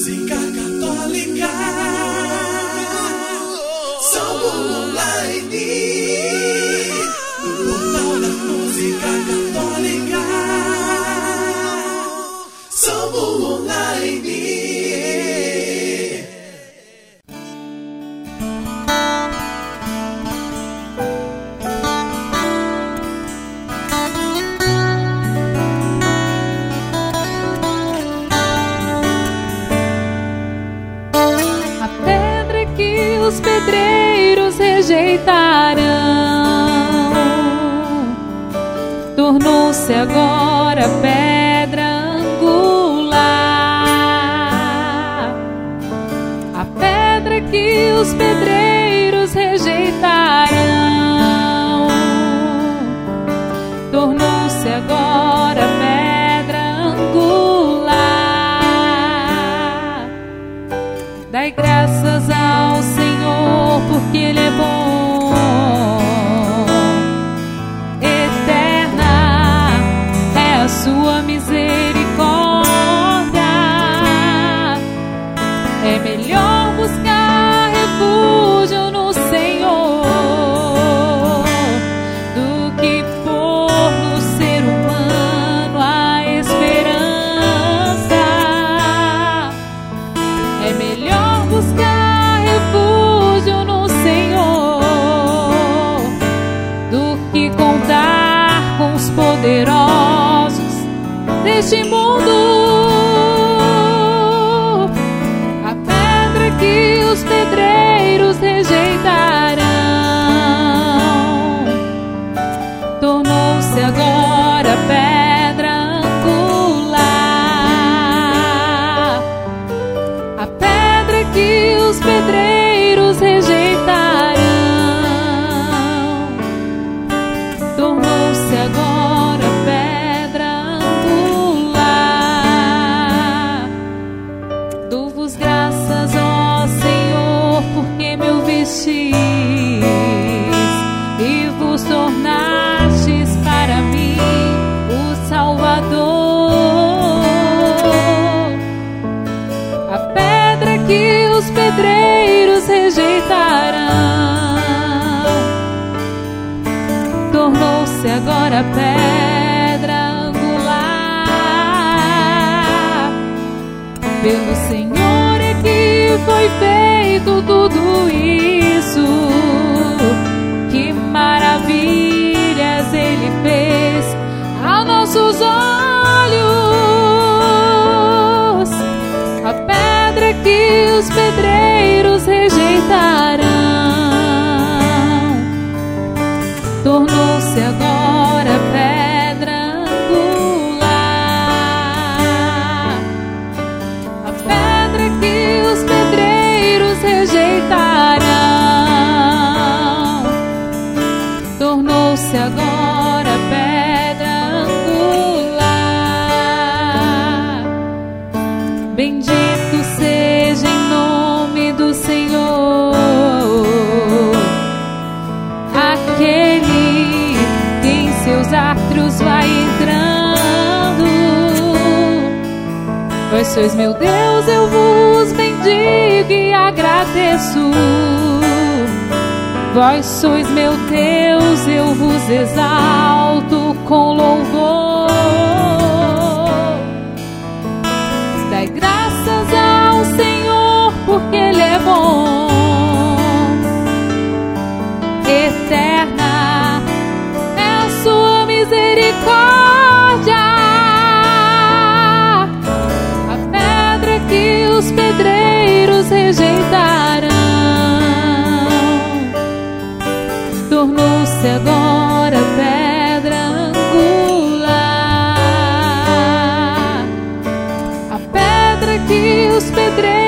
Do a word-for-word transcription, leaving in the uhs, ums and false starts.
música católica. Somos online. O portal da música católica. Somos online. Os pedreiros rejeitarão, tornou-se agora pedra angular. A pedra que os pedreiros rejeitarão, tornou-se agora pedra angular. Dai graças ao Senhor, porque Ele é bom. Eterna é a sua misericórdia. É melhor buscar refúgio no Senhor do que pôr no ser humano a esperança. É melhor buscar refúgio no Senhor do que contar com os poderosos deste mundo. A pedra que os pedreiros rejeitarão, tornou-se agora pedra angular. A pedra que os pedreiros rejeitarão, tornou-se agora pedra angular. Dou-vos graças, ó Senhor, porque me ouvistes e vos tornastes para mim o Salvador. A pedra que os pedreiros rejeitarão, tornou-se agora pedra angular. Pelo Senhor é que foi feito tudo isso. Que maravilhas Ele fez aos nossos olhos. A pedra que os pedreiros rejeitarão, tornou-se agora pedra angular. A pedra que os pedreiros rejeitarão, tornou-se agora pedra angular. Bendito seja em nome do Senhor aquele que em seus átrios vai entrando. Vós sois meu Deus, eu vos bendigo e agradeço. Vós sois meu Deus, eu vos exalto com louvor. Dai graças ao Senhor, porque Ele é bom. Eterna é a sua misericórdia. A pedra que os pedreiros rejeitarão, tornou-se agora pedra angular. A pedra que os pedreiros